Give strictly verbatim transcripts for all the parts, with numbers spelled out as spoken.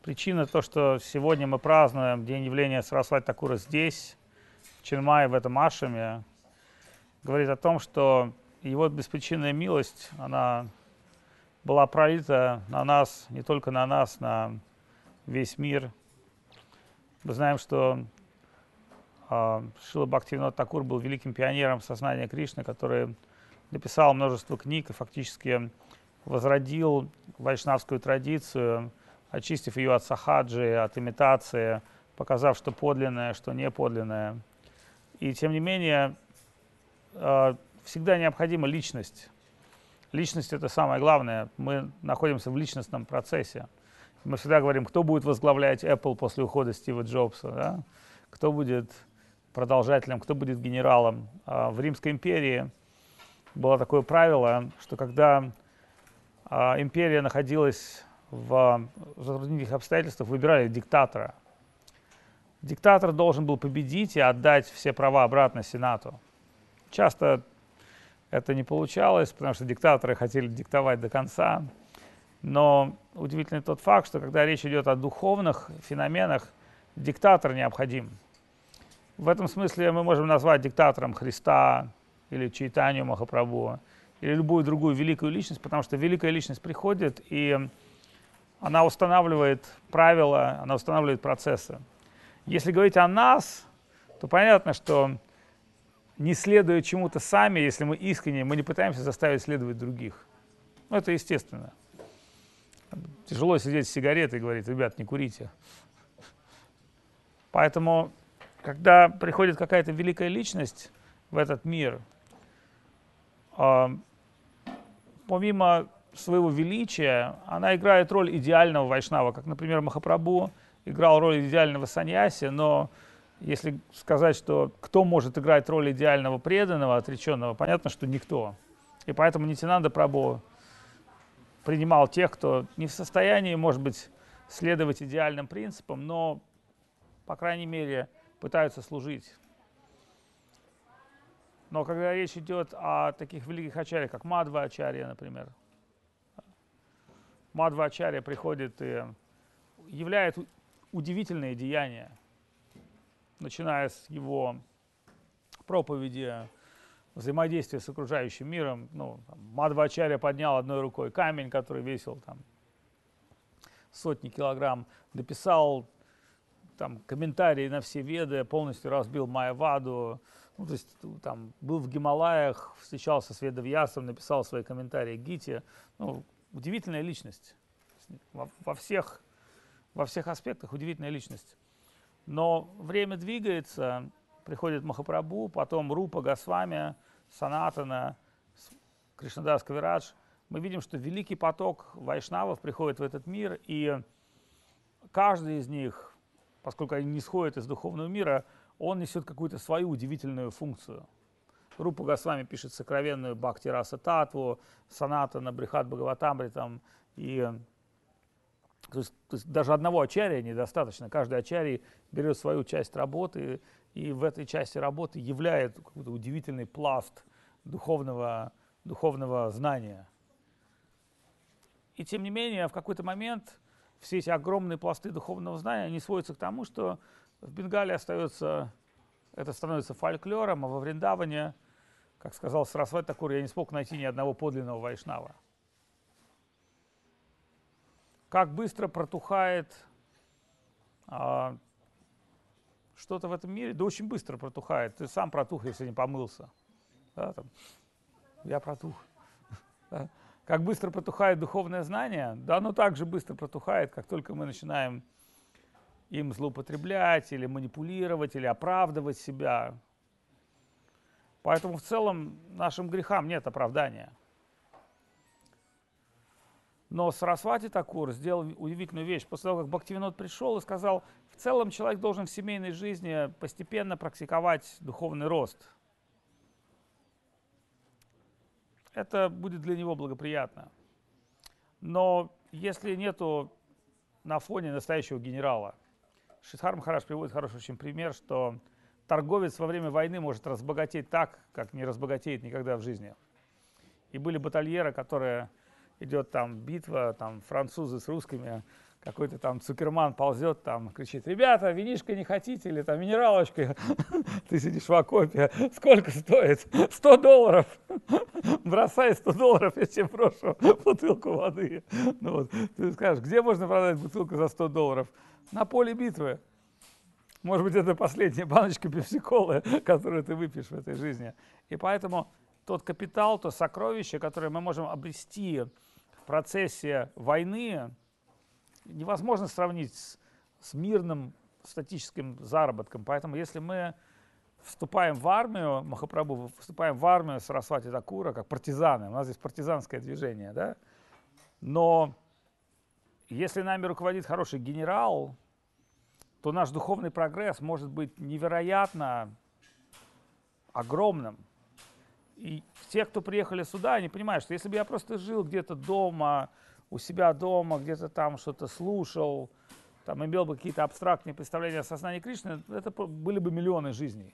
Причина то, что сегодня мы празднуем день явления Сарасвати Такура здесь, в Ченмае, в этом ашраме, говорит о том, что его беспричинная милость, она была пролита на нас, не только на нас, на весь мир. Мы знаем, что э, Шрила Бхактивинода Такур был великим пионером сознания Кришны, который написал множество книг и фактически возродил вайшнавскую традицию, очистив ее от сахаджи, от имитации, показав, что подлинное, что не подлинное. И тем не менее, э, всегда необходима личность. Личность — это самое главное. Мы находимся в личностном процессе. Мы всегда говорим, кто будет возглавлять Apple после ухода Стива Джобса, да? Кто будет продолжателем, кто будет генералом. А в Римской империи было такое правило, что когда а, империя находилась в затруднительных обстоятельствах, выбирали диктатора. Диктатор должен был победить и отдать все права обратно Сенату. Часто это не получалось, потому что диктаторы хотели диктовать до конца. Но удивительный тот факт, что когда речь идет о духовных феноменах, диктатор необходим. В этом смысле мы можем назвать диктатором Христа или Чайтанью Махапрабху, или любую другую великую личность, потому что великая личность приходит, и она устанавливает правила, она устанавливает процессы. Если говорить о нас, то понятно, что не следуя чему-то сами, если мы искренне, мы не пытаемся заставить следовать других. Ну, это естественно. Тяжело сидеть с сигаретой и говорить: ребят, не курите. Поэтому, когда приходит какая-то великая личность в этот мир, э, помимо своего величия, она играет роль идеального вайшнава, как, например, Махапрабху играл роль идеального саньяси, но если сказать, что кто может играть роль идеального преданного, отреченного, понятно, что никто. И поэтому Нитьянанда Прабху принимал тех, кто не в состоянии, может быть, следовать идеальным принципам, но, по крайней мере, пытаются служить. Но когда речь идет о таких великих ачарьях, как Мадхва Ачарья, например, Мадхва Ачарья приходит и являет удивительные деяния, начиная с его проповеди, взаимодействия с окружающим миром. Ну, Мадхва Ачарья поднял одной рукой камень, который весил там сотни килограмм, написал там комментарии на все веды, полностью разбил Майяваду. Ну, то есть там был в Гималаях, встречался с Ведавьясом, написал свои комментарии к Гите. Ну, удивительная личность. Во, во, всех, во всех аспектах удивительная личность. Но время двигается, приходит Махапрабху, потом Рупа Госвами, Санатана, Кришнадас Кавирадж. Мы видим, что великий поток вайшнавов приходит в этот мир, и каждый из них, поскольку они не исходят из духовного мира, он несет какую-то свою удивительную функцию. Рупа Госвами пишет сокровенную Бхакти Раса Татву, Санатана Брихат Бхагаватамритам, и то есть, то есть даже одного ачарья недостаточно. Каждый ачарья берет свою часть работы, и в этой части работы являет какой-то удивительный пласт духовного, духовного знания. И тем не менее, в какой-то момент все эти огромные пласты духовного знания, они сводятся к тому, что в Бенгале остается, это становится фольклором, а во Вриндаване, как сказал Сарасвати Такур, я не смог найти ни одного подлинного вайшнава. Как быстро протухает а, что-то в этом мире? Да очень быстро протухает. Ты сам протух, если не помылся. Да, там, я протух. Да. Как быстро протухает духовное знание? Да, оно так же быстро протухает, как только мы начинаем им злоупотреблять, или манипулировать, или оправдывать себя. Поэтому в целом нашим грехам нет оправдания. Но Сарасвати Такур сделал удивительную вещь. После того, как Бхактивинод пришел и сказал, в целом человек должен в семейной жизни постепенно практиковать духовный рост. Это будет для него благоприятно. Но если нету на фоне настоящего генерала, Шридхар Махарадж приводит хороший очень пример, что торговец во время войны может разбогатеть так, как не разбогатеет никогда в жизни. И были батальеры, которые... Идет там битва, там французы с русскими, какой-то там цукерман ползет, там кричит: ребята, винишко не хотите, или там минералочка, ты сидишь в окопе, сколько стоит? сто долларов, бросай сто долларов, я тебе брошу бутылку воды. Ну вот, ты скажешь, где можно продать бутылку за сто долларов? На поле битвы. Может быть, это последняя баночка пепси-колы, которую ты выпьешь в этой жизни. И поэтому тот капитал, то сокровище, которое мы можем обрести в процессе войны, невозможно сравнить с, с мирным статическим заработком. Поэтому если мы вступаем в армию, Махапрабху, вступаем в армию Сарасвати Такура как партизаны, у нас здесь партизанское движение, да? Но если нами руководит хороший генерал, то наш духовный прогресс может быть невероятно огромным. И те, кто приехали сюда, они понимают, что если бы я просто жил где-то дома, у себя дома, где-то там что-то слушал, там имел бы какие-то абстрактные представления о сознании Кришны, это были бы миллионы жизней.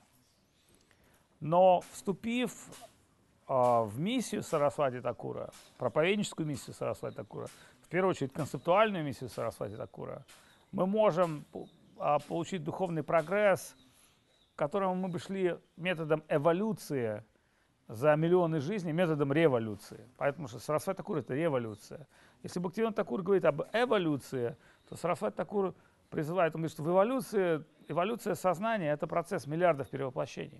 Но вступив э, в миссию Сарасвати Такура, проповедническую миссию Сарасвати Такура, в первую очередь концептуальную миссию Сарасвати Такура, мы можем э, получить духовный прогресс, к которому мы бы шли методом эволюции за миллионы жизней, методом революции. Поэтому что Сарасвати Такур — это революция. Если Бхактивинода Такур говорит об эволюции, то Сарасвати Такур призывает, он говорит, что в эволюции, эволюция сознания — это процесс миллиардов перевоплощений.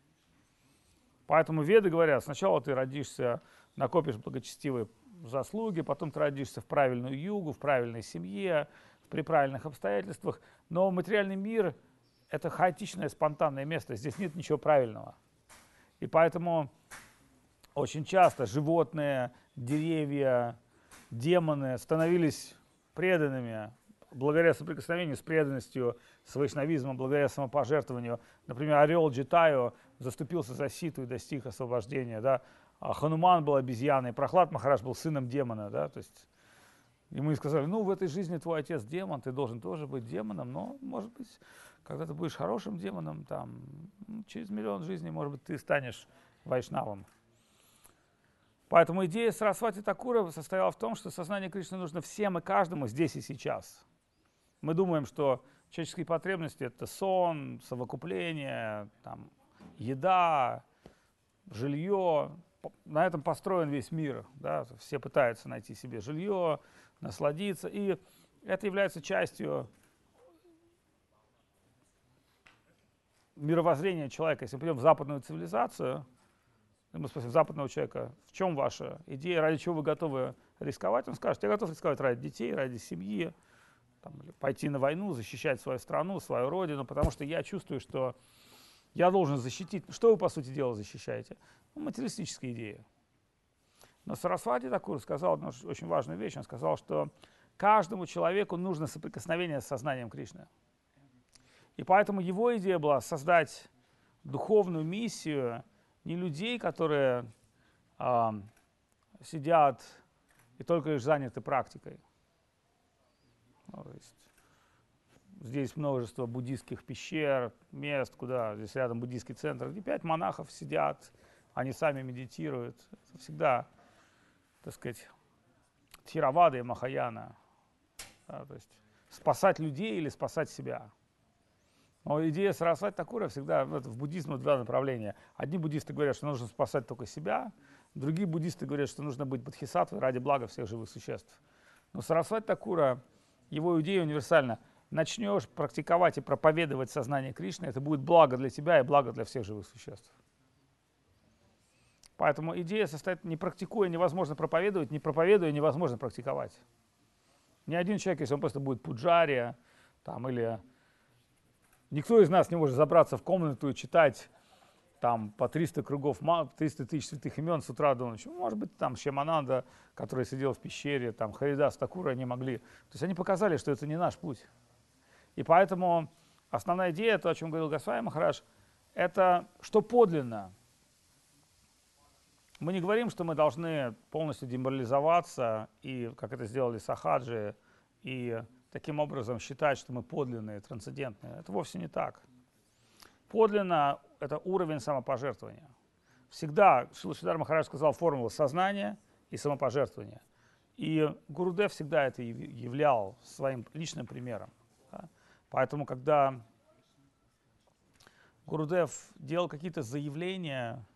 Поэтому веды говорят, сначала ты родишься, накопишь благочестивые заслуги, потом ты родишься в правильную югу, в правильной семье, при правильных обстоятельствах. Но материальный мир — это хаотичное, спонтанное место, здесь нет ничего правильного. И поэтому очень часто животные, деревья, демоны становились преданными благодаря соприкосновению с преданностью, с вайшнавизмом, благодаря самопожертвованию. Например, орел Джитаю заступился за Ситу и достиг освобождения. Да? А Хануман был обезьяной, Прохлад Махарадж был сыном демона. Да? То есть ему и сказали, ну в этой жизни твой отец демон, ты должен тоже быть демоном, но может быть, когда ты будешь хорошим демоном, там, через миллион жизней, может быть, ты станешь вайшнавом. Поэтому идея Сарасвати Такура состояла в том, что сознание Кришны нужно всем и каждому здесь и сейчас. Мы думаем, что человеческие потребности — это сон, совокупление, там, еда, жилье. На этом построен весь мир. Да? Все пытаются найти себе жилье, насладиться. И это является частью мировоззрения человека. Если мы пойдем в западную цивилизацию, мы спросим западного человека, в чем ваша идея, ради чего вы готовы рисковать, он скажет, я готов рисковать ради детей, ради семьи, там, пойти на войну, защищать свою страну, свою родину, потому что я чувствую, что я должен защитить. Что вы, по сути дела, защищаете? Ну, материалистические идеи. Но Сарасвати Такур сказал одну очень важную вещь. Он сказал, что каждому человеку нужно соприкосновение с сознанием Кришны. И поэтому его идея была создать духовную миссию не людей, которые э, сидят и только лишь заняты практикой. Ну, то есть, здесь множество буддийских пещер, мест, куда здесь рядом буддийский центр, где пять монахов сидят, они сами медитируют. Это всегда, так сказать, Тхеравада и Махаяна. Да, то есть спасать людей или спасать себя. Но идея Сарасвати Такура всегда, это в буддизме два направления. Одни буддисты говорят, что нужно спасать только себя, другие буддисты говорят, что нужно быть бодхисаттвой ради блага всех живых существ. Но Сарасвати Такура, его идея универсальна. Начнешь практиковать и проповедовать сознание Кришны, это будет благо для тебя и благо для всех живых существ. Поэтому идея состоит, не практикуя, невозможно проповедовать, не проповедуя, невозможно практиковать. Ни один человек, если он просто будет пуджария, там, или никто из нас не может забраться в комнату и читать там по триста кругов, триста тысяч святых имен с утра до ночи. Может быть, там Шьямананда, который сидел в пещере, там Харидас Такур, они могли. То есть они показали, что это не наш путь. И поэтому основная идея, то, о чем говорил Госвами Махарадж, это что подлинно. Мы не говорим, что мы должны полностью деморализоваться, и, как это сделали сахаджи, и таким образом считать, что мы подлинные, трансцендентные. Это вовсе не так. Подлинно – это уровень самопожертвования. Всегда Шрила Шридхар Махарадж сказал формулу сознания и самопожертвования. И Гурудев всегда это являл своим личным примером. Да? Поэтому, когда Гурудев делал какие-то заявления,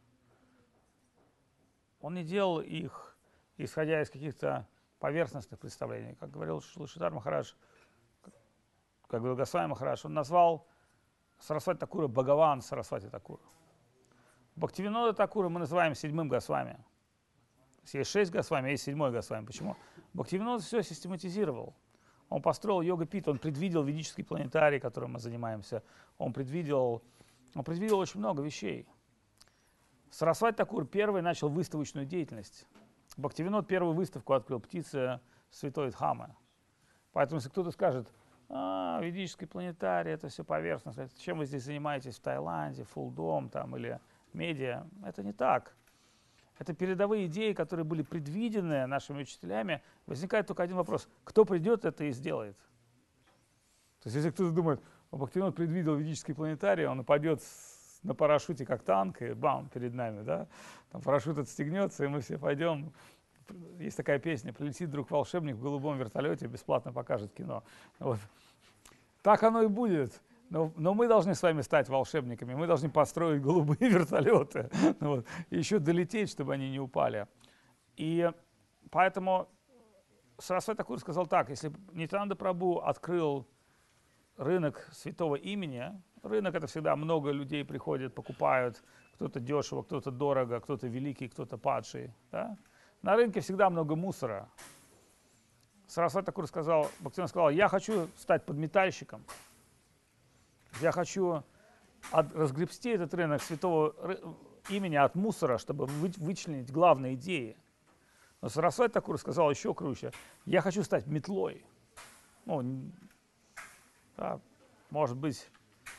он не делал их, исходя из каких-то поверхностных представлений. Как говорил Шилашидар Махарадж, как говорил Госвами Махарадж, он назвал Сарасвати Такура Бхагаван Сарасвати Такура. Бхактивинода Такура мы называем седьмым Госвами. Есть шесть Госвами, есть седьмой Госвами. Почему? Бхактивинода все систематизировал. Он построил йога-пит, он предвидел ведический планетарий, которым мы занимаемся. Он предвидел, он предвидел очень много вещей. Сарасвати Такур первый начал выставочную деятельность. Бхактивинод первую выставку открыл, птица Святой Дхаммы. Поэтому, если кто-то скажет, а, ведический планетарий, это все поверхностно, чем вы здесь занимаетесь в Таиланде, Фулдом там, или медиа, это не так. Это передовые идеи, которые были предвидены нашими учителями. Возникает только один вопрос: кто придет это и сделает? То есть, если кто-то думает, Бхактивинод предвидел ведический планетарий, он упадет на парашюте как танк, и бам, перед нами, да? Там парашют отстегнется, и мы все пойдем. Есть такая песня: прилетит вдруг волшебник в голубом вертолете, бесплатно покажет кино. Вот. Так оно и будет. Но, но мы должны с вами стать волшебниками, мы должны построить голубые вертолеты, вот, и еще долететь, чтобы они не упали. И поэтому Сарасвати Такур сказал так: если Нитьянанда Прабху открыл рынок святого имени, рынок — это всегда много людей приходят, покупают, кто-то дешево, кто-то дорого, кто-то великий, кто-то падший. Да? На рынке всегда много мусора. Сарасвати Такур сказал, Бхактивинод сказал: я хочу стать подметальщиком. Я хочу от, разгребсти этот рынок святого имени от мусора, чтобы вы, вычленить главные идеи. Но Сарасвати Такур сказал еще круче: я хочу стать метлой. Ну, да, может быть,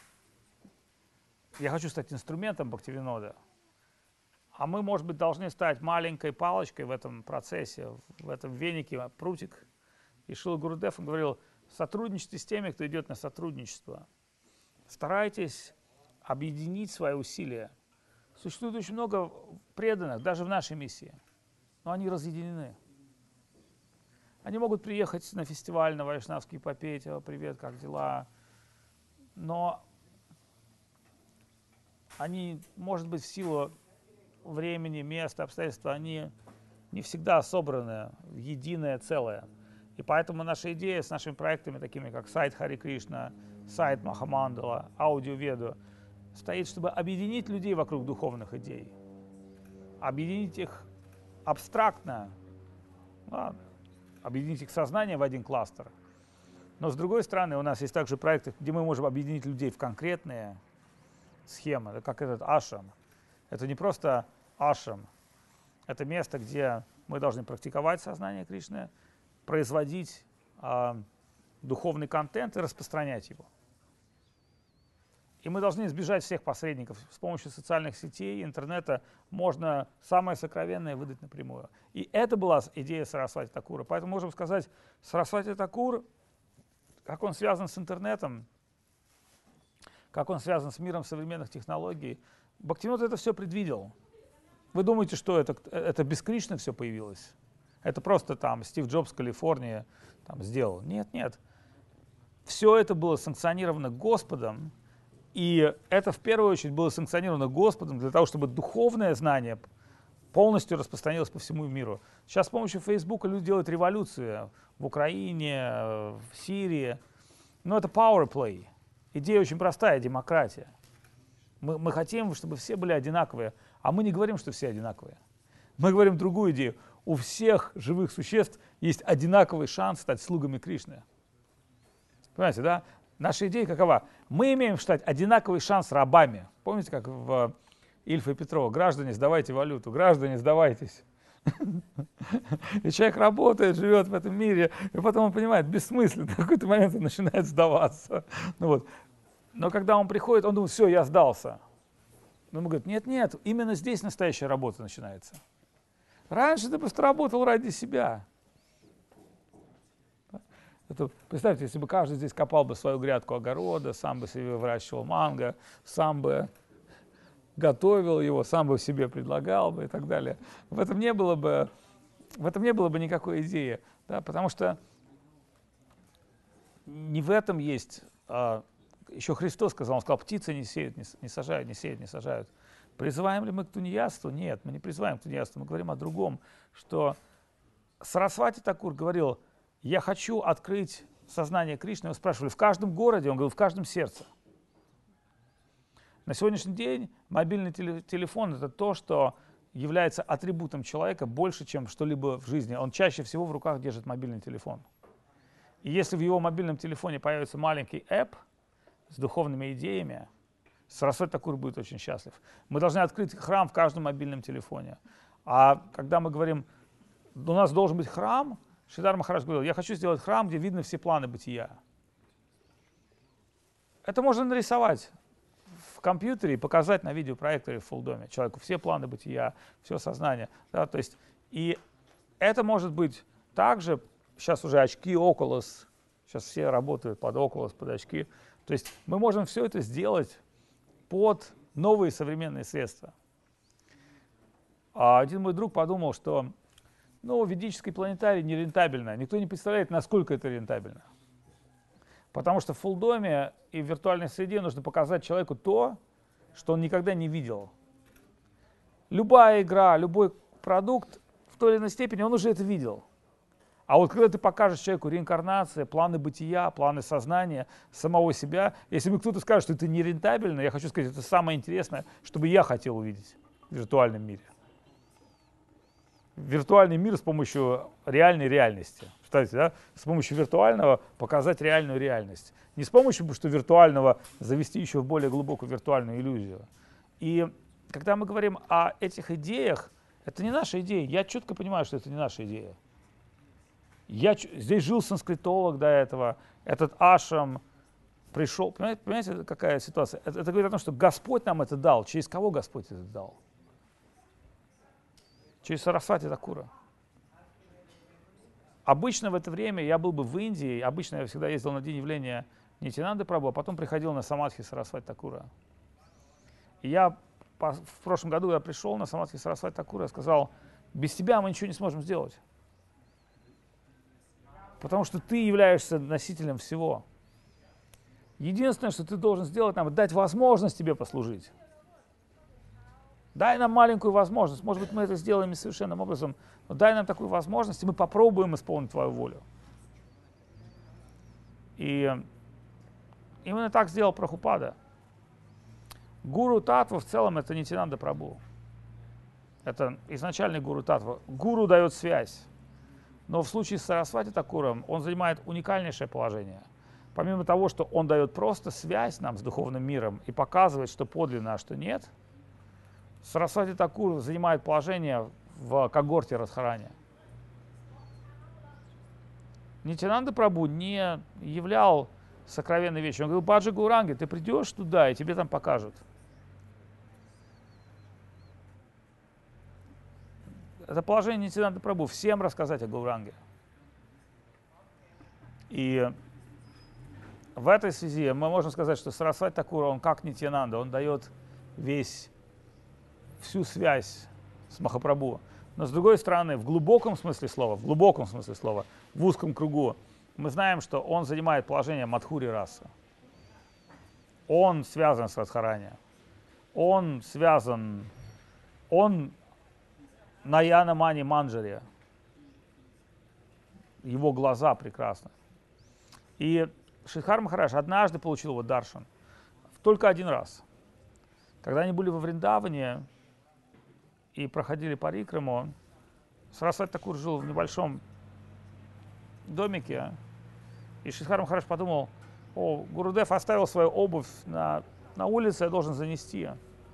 я хочу стать инструментом Бхактивинода. А мы, может быть, должны стать маленькой палочкой в этом процессе, в этом венике, прутик. И Шрила Гурудев, он говорил: сотрудничайте с теми, кто идет на сотрудничество. Старайтесь объединить свои усилия. Существует очень много преданных, даже в нашей миссии, но они разъединены. Они могут приехать на фестиваль, на Вайшнавский, попеть: привет, как дела? Но они, может быть, в силу времени, места, обстоятельств, они не всегда собраны в единое целое. И поэтому наша идея с нашими проектами, такими как сайт Хари Кришна, сайт Махамандала, аудиоведу, стоит, чтобы объединить людей вокруг духовных идей. Объединить их абстрактно, да, объединить их сознание в один кластер. Но с другой стороны, у нас есть также проекты, где мы можем объединить людей в конкретные схемы, как этот ашрам. Это не просто ашрам, это место, где мы должны практиковать сознание Кришны, производить э, духовный контент и распространять его. И мы должны избежать всех посредников. С помощью социальных сетей, интернета можно самое сокровенное выдать напрямую. И это была идея Сарасвати Такура. Поэтому можем сказать, Сарасвати Такур, как он связан с интернетом, как он связан с миром современных технологий. Бхактивинод это все предвидел. Вы думаете, что это, это без Кришны все появилось? Это просто там Стив Джобс в Калифорнии там сделал. Нет, нет. Все это было санкционировано Господом, и это в первую очередь было санкционировано Господом для того, чтобы духовное знание полностью распространилось по всему миру. Сейчас с помощью Фейсбука люди делают революцию в Украине, в Сирии. Но это power play. Идея очень простая — демократия. Мы, мы хотим, чтобы все были одинаковые, а мы не говорим, что все одинаковые. Мы говорим другую идею. У всех живых существ есть одинаковый шанс стать слугами Кришны. Понимаете, да? Наша идея какова? Мы имеем стать одинаковый шанс рабами. Помните, как в Ильфа и Петрова: граждане, сдавайте валюту, граждане, сдавайтесь. И человек работает, живет в этом мире, и потом он понимает, бессмысленно, в какой-то момент он начинает сдаваться. Ну вот. Но когда он приходит, он думает: все, я сдался. Но ему говорят: нет, нет, именно здесь настоящая работа начинается. Раньше ты просто работал ради себя. Это, представьте, если бы каждый здесь копал бы свою грядку огорода, сам бы себе выращивал манго, сам бы готовил его, сам бы себе предлагал бы и так далее. В этом не было бы в этом не было бы никакой идеи, да, потому что не в этом есть, а, еще Христос сказал, он сказал, птицы не сеют, не, не сажают, не сеют, не сажают. Призываем ли мы к тунеядству? Нет, мы не призываем к тунеядству, мы говорим о другом, что Сарасвати Такур говорил, я хочу открыть сознание Кришны. Его спрашивали, в каждом городе? Он говорил, в каждом сердце. На сегодняшний день мобильный телефон – это то, что является атрибутом человека больше, чем что-либо в жизни. Он чаще всего в руках держит мобильный телефон. И если в его мобильном телефоне появится маленький app с духовными идеями, Сарасвати Такур будет очень счастлив. Мы должны открыть храм в каждом мобильном телефоне. А когда мы говорим, у нас должен быть храм, Шридар Махарадж говорил, я хочу сделать храм, где видно все планы бытия. Это можно нарисовать в компьютере и показать на видеопроекторе в фулдоме человеку все планы бытия, все сознание. Да, то есть, и это может быть также, сейчас уже очки Oculus, сейчас все работают под Oculus, под очки. То есть мы можем все это сделать под новые современные средства. А один мой друг подумал, что ну, ведический планетарий не рентабельно. Никто не представляет, насколько это рентабельно. Потому что в фулдоме и в виртуальной среде нужно показать человеку то, что он никогда не видел. Любая игра, любой продукт в той или иной степени он уже это видел. А вот когда ты покажешь человеку реинкарнация, планы бытия, планы сознания, самого себя, если мне кто-то скажет, что это не рентабельно, я хочу сказать, это самое интересное, что бы я хотел увидеть в виртуальном мире. Виртуальный мир с помощью реальной реальности. Кстати, да, с помощью виртуального показать реальную реальность. Не с помощью, что виртуального завести еще в более глубокую виртуальную иллюзию. И когда мы говорим о этих идеях, это не наша идея. Я четко понимаю, что это не наша идея. Я, здесь жил санскритолог до этого, этот ашрам пришел. Понимаете, понимаете какая ситуация? Это, это говорит о том, что Господь нам это дал. Через кого Господь это дал? Через Сарасвати Такура. Обычно в это время я был бы в Индии, обычно я всегда ездил на день явления Нитьянанды Прабху, а потом приходил на самадхи Сарасвати Такура. И я по, в прошлом году я пришел на самадхи Сарасвати Такура и сказал, без тебя мы ничего не сможем сделать. Потому что ты являешься носителем всего. Единственное, что ты должен сделать, нам дать возможность тебе послужить. Дай нам маленькую возможность. Может быть, мы это сделаем несовершенным образом, но дай нам такую возможность, и мы попробуем исполнить твою волю. И именно так сделал Прабхупада. Гуру Татва в целом это Нитьянанда Прабху. Это изначальный гуру Татва. Гуру дает связь. Но в случае с Сарасвати Такуром он занимает уникальнейшее положение. Помимо того, что он дает просто связь нам с духовным миром и показывает, что подлинно, а что нет, Сарасвати Такур занимает положение в когорте Радхарани. Нитьянанда Прабху не являл сокровенной вещью. Он говорил, Баджи Гауранги, ты придешь туда, и тебе там покажут. Это положение Нитьянанда Прабху, всем рассказать о Гауранге. И в этой связи мы можем сказать, что Сарасвати Такур, он как Нитьянанда, он дает весь, всю связь с Махапрабху. Но с другой стороны, в глубоком смысле слова, в глубоком смысле слова, в узком кругу, мы знаем, что он занимает положение Мадхури расы. Он связан с Радхарани. Он связан, он Наяна Мани Манджари. Его глаза прекрасны. И Шридхар Махарадж однажды получил его даршан. Только один раз. Когда они были во Вриндаване и проходили парикраму, Сарасвати Такур жил в небольшом домике. И Шридхар Махарадж подумал, о, Гурудев оставил свою обувь на, на улице, я должен занести.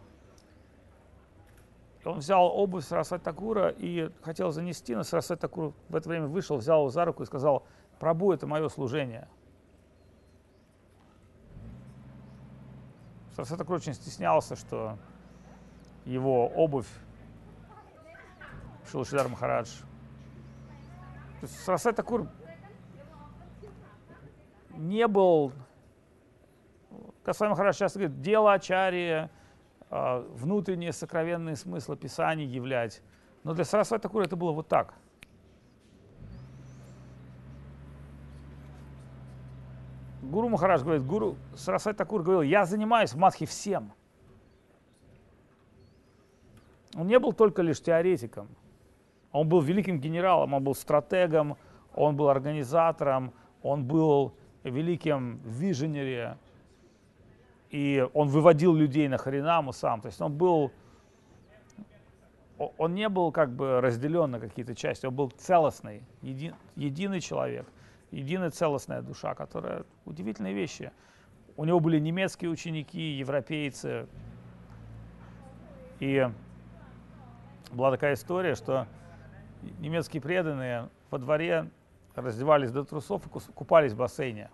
И он взял обувь Сарасвати Такура и хотел занести, но Сарасвати Такур в это время вышел, взял его за руку и сказал, Прабху, это мое служение. Сарасвати Такур очень стеснялся, что его обувь Шрила Шридар Махарадж. Сарасвати Такур не был, Госвами Махарадж часто говорит, дело ачарьи, внутренние сокровенные смыслы Писаний являть. Но для Сарасвати Такура это было вот так. Гуру Махарадж говорит, Гуру Сарасвати Такур говорил, я занимаюсь в Мадхи всем. Он не был только лишь теоретиком. Он был великим генералом, он был стратегом, он был организатором, он был великим виженери. И он выводил людей на Харинаму сам. То есть он был, он не был как бы разделен на какие-то части, он был целостный, еди, единый человек, единая целостная душа, которая удивительные вещи. У него были немецкие ученики, европейцы. И была такая история, что немецкие преданные во дворе раздевались до трусов и купались в бассейне.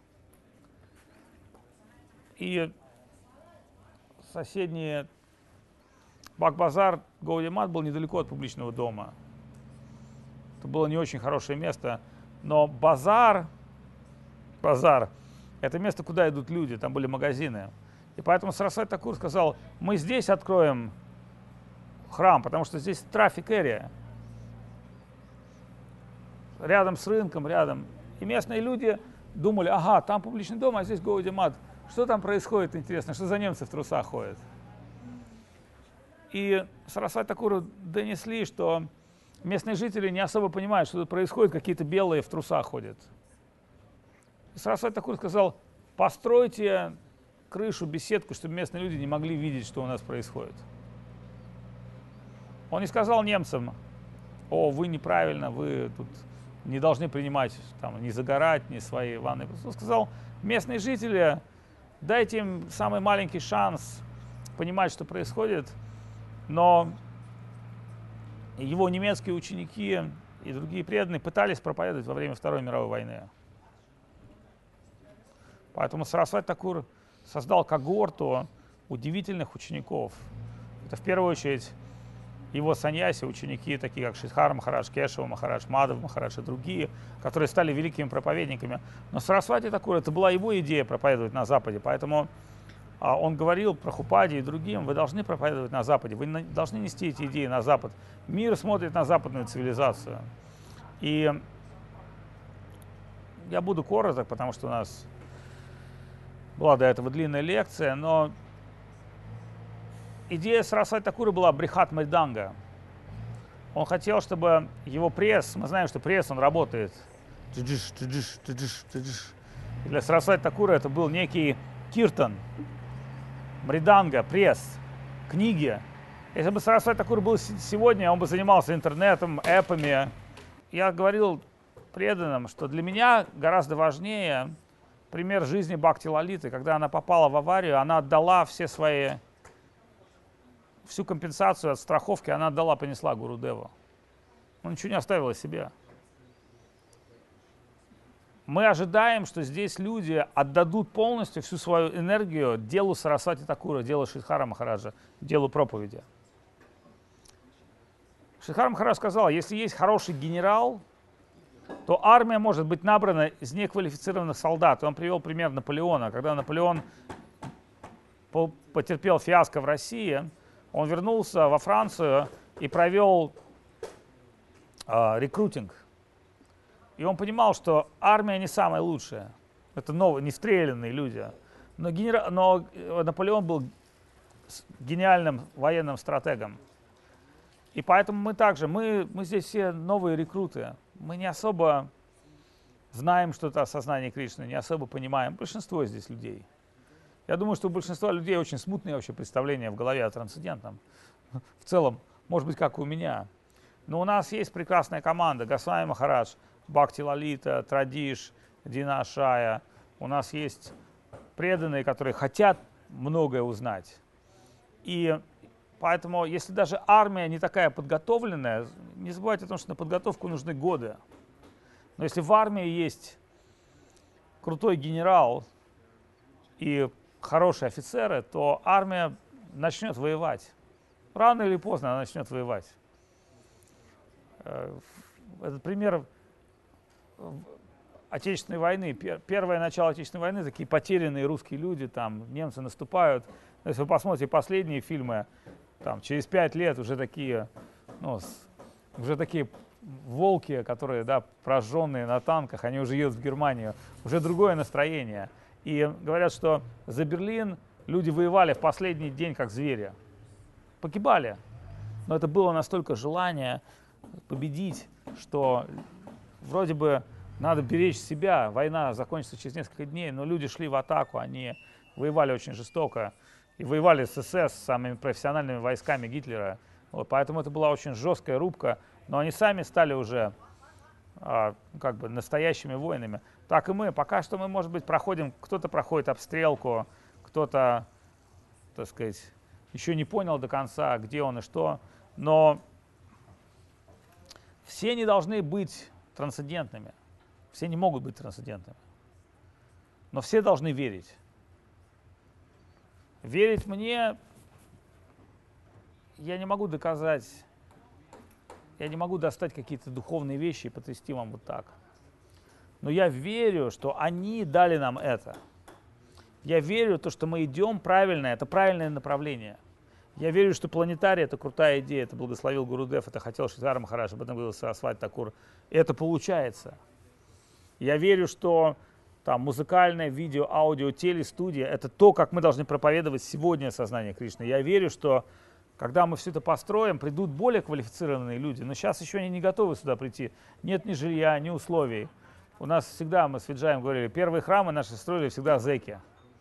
И соседний Бак-базар Гаудия-мат был недалеко от публичного дома. Это было не очень хорошее место, но базар, базар – это место, куда идут люди, там были магазины. И поэтому Сарасвати Такур сказал, мы здесь откроем храм, потому что здесь трафик-эрия. Рядом с рынком, рядом. И местные люди думали, ага, там публичный дом, а здесь Гаудия-мат. Что там происходит, интересно, что за немцы в трусах ходят? И Сарасвати Такуру донесли, что местные жители не особо понимают, что тут происходит, какие-то белые в трусах ходят. И Сарасвати Такур сказал, постройте крышу, беседку, чтобы местные люди не могли видеть, что у нас происходит. Он не сказал немцам, о, вы неправильно, вы тут не должны принимать, там, не загорать, не свои ванны. Он сказал, местные жители, дайте им самый маленький шанс понимать, что происходит. Но его немецкие ученики и другие преданные пытались проповедовать во время Второй мировой войны. Поэтому Сарасвати Такур создал когорту удивительных учеников. Это в первую очередь его саньяси, ученики, такие как Шридхар Махарадж, Кешава Махарадж, Мадхав Махарадж и другие, которые стали великими проповедниками. Но Сарасвати Такур, это была его идея проповедовать на Западе, поэтому а, он говорил Прабхупаде и другим, вы должны проповедовать на Западе, вы на, должны нести эти идеи на Запад. Мир смотрит на западную цивилизацию. И я буду короток, потому что у нас была до этого длинная лекция, но идея Сарасвати Такура была Брихат Мриданга. Он хотел, чтобы его пресс, мы знаем, что пресс, он работает. И для Сарасвати Такура это был некий киртан, мриданга, пресс, книги. Если бы Сарасвати Такур был сегодня, он бы занимался интернетом, эпами. Я говорил преданным, что для меня гораздо важнее пример жизни Бхакти Лалиты. Когда она попала в аварию, она отдала все свои... Всю компенсацию от страховки она отдала, понесла Гурудеву. Он ничего не оставила себе. Мы ожидаем, что здесь люди отдадут полностью всю свою энергию делу Сарасвати Такура, делу Шридхара Махараджа, делу проповеди. Шридхар Махарадж сказал, если есть хороший генерал, то армия может быть набрана из неквалифицированных солдат. И он привел пример Наполеона. Когда Наполеон потерпел фиаско в России, он вернулся во Францию и провел э, рекрутинг. И он понимал, что армия не самая лучшая. Это новые, не стрелянные люди. Но, генера... Но Наполеон был гениальным военным стратегом. И поэтому мы также, мы, мы здесь все новые рекруты. Мы не особо знаем что-то о сознании Кришны, не особо понимаем. Большинство здесь людей. Я думаю, что у большинства людей очень смутные вообще представления в голове о трансцендентном. В целом, может быть, как у меня. Но у нас есть прекрасная команда. Госвами Махарадж, Бхакти Лалита, Традиш, Дина Шая. У нас есть преданные, которые хотят многое узнать. И поэтому, если даже армия не такая подготовленная, не забывайте о том, что на подготовку нужны годы. Но если в армии есть крутой генерал и хорошие офицеры, то армия начнет воевать. Рано или поздно она начнет воевать. Этот пример Отечественной войны. Первое начало Отечественной войны, такие потерянные русские люди, там немцы наступают. Если вы посмотрите последние фильмы, там через пять лет уже такие, ну, уже такие волки, которые, да, прожженные на танках, они уже едут в Германию. Уже другое настроение. И говорят, что за Берлин люди воевали в последний день как звери. Погибали. Но это было настолько желание победить, что вроде бы надо беречь себя. Война закончится через несколько дней, но люди шли в атаку, они воевали очень жестоко. И воевали с СС, с самыми профессиональными войсками Гитлера. Вот, поэтому это была очень жесткая рубка. Но они сами стали уже а, как бы настоящими воинами. Так и мы. Пока что мы, может быть, проходим, кто-то проходит обстрелку, кто-то, так сказать, еще не понял до конца, где он и что. Но все не должны быть трансцендентными. Все не могут быть трансцендентными. Но все должны верить. Верить мне я не могу доказать, я не могу достать какие-то духовные вещи и потрясти вам вот так. Но я верю, что они дали нам это. Я верю, то, что мы идем правильно, это правильное направление. Я верю, что планетарий — это крутая идея, это благословил Гурудев, это хотел Шридхар Махарадж, об этом говорил Сарасвати Такур. И это получается. Я верю, что там музыкальное, видео, аудио, телестудия — это то, как мы должны проповедовать сегодня сознание Кришны. Я верю, что когда мы все это построим, придут более квалифицированные люди. Но сейчас еще они не готовы сюда прийти. Нет ни жилья, ни условий. У нас всегда, мы с Виджаем говорили, первые храмы наши строили всегда зэки.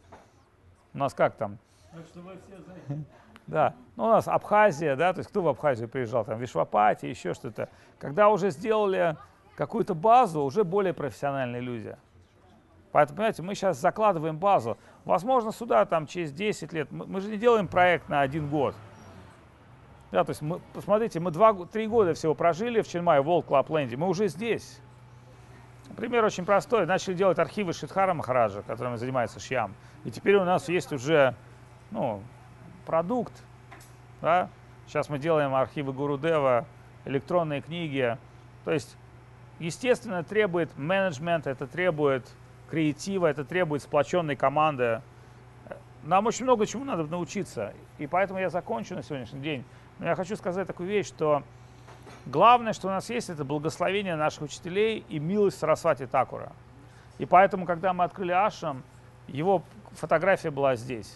У нас как там? Так что вы все зэки. Да, ну, у нас Абхазия, да, то есть кто в Абхазию приезжал, там Вишвапати, еще что-то. Когда уже сделали какую-то базу, уже более профессиональные люди. Поэтому, понимаете, мы сейчас закладываем базу. Возможно, сюда там через десять лет, мы, мы же не делаем проект на один год. Да, то есть, мы, посмотрите, мы два-три года всего прожили в Ченмае, в World Club Land, мы уже здесь. Пример очень простой. Начали делать архивы Шридхара Махараджа, которыми занимается Шьям. И теперь у нас есть уже, ну, продукт. Да? Сейчас мы делаем архивы Гурудева, электронные книги. То есть, естественно, требует менеджмента, это требует креатива, это требует сплоченной команды. Нам очень много чему надо научиться. И поэтому я закончу на сегодняшний день. Но я хочу сказать такую вещь, что главное, что у нас есть, это благословение наших учителей и милость Сарасвати Такура. И поэтому, когда мы открыли ашрам, его фотография была здесь.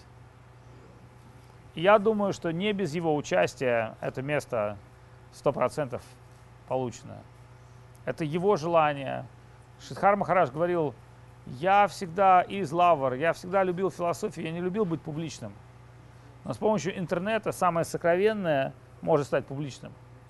И я думаю, что не без его участия это место сто процентов получено. Это его желание. Шридхар Махарадж говорил: я всегда из лавр, я всегда любил философию, я не любил быть публичным. Но с помощью интернета самое сокровенное может стать публичным.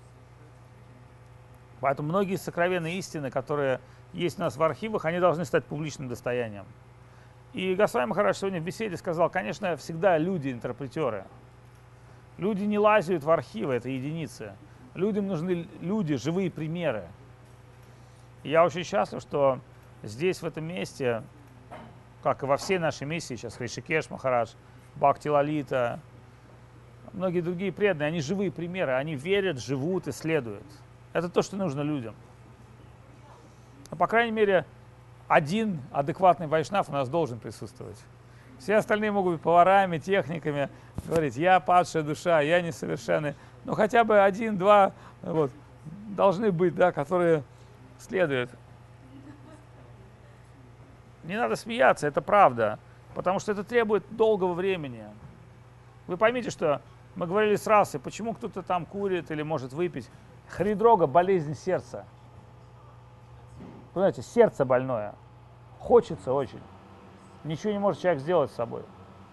Поэтому многие сокровенные истины, которые есть у нас в архивах, они должны стать публичным достоянием. И Госвами Махарадж сегодня в беседе сказал: конечно, всегда люди интерпретеры. Люди не лазят в архивы, это единицы. Людям нужны люди, живые примеры. И я очень счастлив, что здесь, в этом месте, как и во всей нашей миссии, сейчас Ришикеш Махарадж, Бхакти Лалита, многие другие преданные, они живые примеры, они верят, живут, исследуют. Это то, что нужно людям. Но, по крайней мере, один адекватный вайшнав у нас должен присутствовать. Все остальные могут быть поварами, техниками, говорить: я падшая душа, я несовершенный. Но хотя бы один-два вот, должны быть, да, которые следуют. Не надо смеяться, это правда, потому что это требует долгого времени. Вы поймите, что мы говорили с Расой, почему кто-то там курит или может выпить. Хридрога — болезнь сердца. Вы знаете, сердце больное. Хочется очень. Ничего не может человек сделать с собой.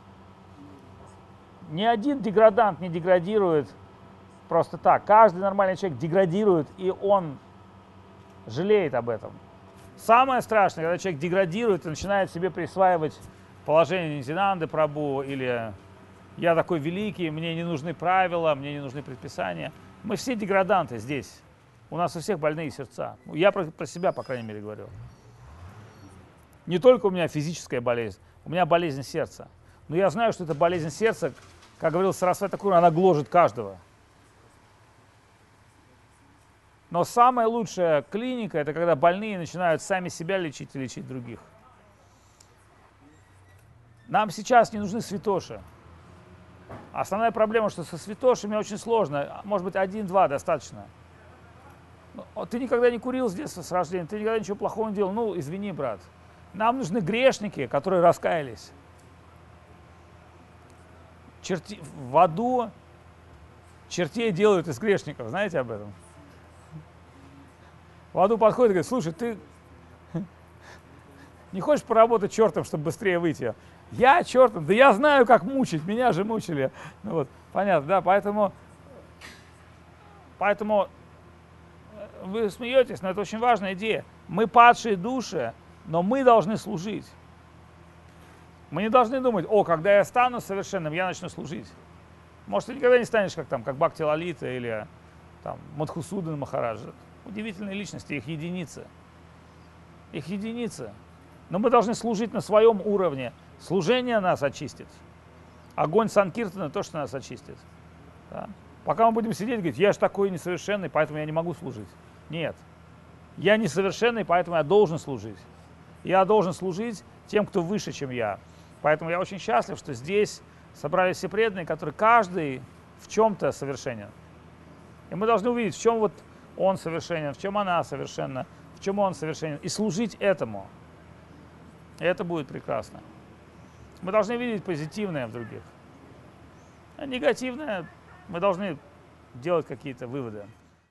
Ни один деградант не деградирует просто так. Каждый нормальный человек деградирует, и он жалеет об этом. Самое страшное, когда человек деградирует и начинает себе присваивать положение Нитянанды Прабху, или я такой великий, мне не нужны правила, мне не нужны предписания. Мы все деграданты здесь. У нас у всех больные сердца. Я про, про себя, по крайней мере, говорю. Не только у меня физическая болезнь, у меня болезнь сердца. Но я знаю, что эта болезнь сердца, как говорил Сарасвати Такур, она гложет каждого. Но самая лучшая клиника — это когда больные начинают сами себя лечить и лечить других. Нам сейчас не нужны святоши. Основная проблема, что со святошами очень сложно. Может быть, один-два достаточно. Ты никогда не курил с детства, с рождения, ты никогда ничего плохого не делал. Ну, извини, брат. Нам нужны грешники, которые раскаялись. Черти... В аду чертей делают из грешников, знаете об этом? В аду подходит и говорит: слушай, ты не хочешь поработать чертом, чтобы быстрее выйти? Я чертом? Да я знаю, как мучить, меня же мучили. Ну вот, понятно, да, поэтому, поэтому вы смеетесь, но это очень важная идея. Мы падшие души, но мы должны служить. Мы не должны думать: о, когда я стану совершенным, я начну служить. Может, ты никогда не станешь как там, как Бхакти Лалита или там Мадхусудан Махараджа. Удивительные личности, их единицы. Их единицы. Но мы должны служить на своем уровне. Служение нас очистит. Огонь Санкиртана то, что нас очистит. Да? Пока мы будем сидеть и говорить: я же такой несовершенный, поэтому я не могу служить. Нет. Я несовершенный, поэтому я должен служить. Я должен служить тем, кто выше, чем я. Поэтому я очень счастлив, что здесь собрались все преданные, которые каждый в чем-то совершенен. И мы должны увидеть, в чем вот он совершенен, в чем она совершенна, в чем он совершенен, и служить этому. И это будет прекрасно. Мы должны видеть позитивное в других. А негативное мы должны делать какие-то выводы.